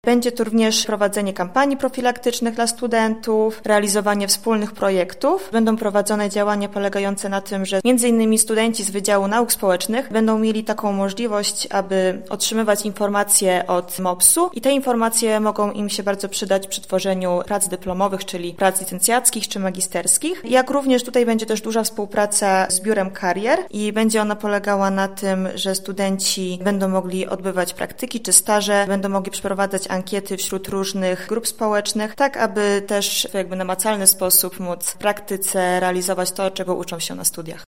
Będzie tu również prowadzenie kampanii profilaktycznych dla studentów, realizowanie wspólnych projektów. Będą prowadzone działania polegające na tym, że m.in. studenci z Wydziału Nauk Społecznych będą mieli taką możliwość, aby otrzymywać informacje od MOPS-u i te informacje mogą im się bardzo przydać przy tworzeniu prac dyplomowych, czyli prac licencjackich czy magisterskich. Jak również tutaj będzie też duża współpraca z Biurem Karier i będzie ona polegała na tym, że studenci będą mogli odbywać praktyki czy staże, będą mogli przeprowadzać ankiety wśród różnych grup społecznych, tak aby też w namacalny sposób móc w praktyce realizować to, czego uczą się na studiach.